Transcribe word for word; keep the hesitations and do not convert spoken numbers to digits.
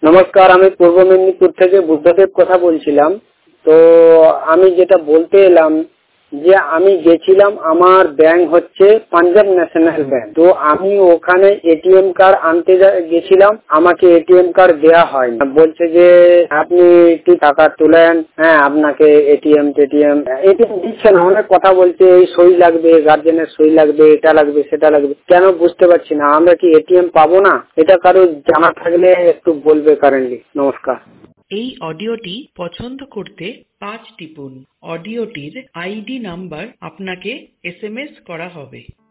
নমস্কার, আমি পূর্ব মেদিনীপুর থেকে বুদ্ধদেব কথা বলছিলাম। তো আমি যেটা বলতে এলাম যে আমি গেছিলাম, আমার ব্যাংক হচ্ছে পাঞ্জাব ন্যাশনাল ব্যাংক। তো আমি ওখানে এটিএম কার্ড আনতে গেছিলাম, আমাকে এটিএম কার্ড দেওয়া হয় না। বলছে যে আপনি একটু টাকা তুলেন, হ্যাঁ আপনাকে এটিএম টেটিএম এটিএম দিচ্ছে না। অনেক কথা বলছে, এই সই লাগবে, গার্জেনের সই লাগবে, এটা লাগবে সেটা লাগবে। কেন বুঝতে পারছি না। আমরা কি এটিএম পাবো না? এটা কারো জানা থাকলে একটু বলবে কারেন্টলি। নমস্কার। এই অডিওটি পছন্দ করতে পাঁচ টিপুন। অডিওটির আইডি নাম্বার আপনাকে এসএমএস করা হবে।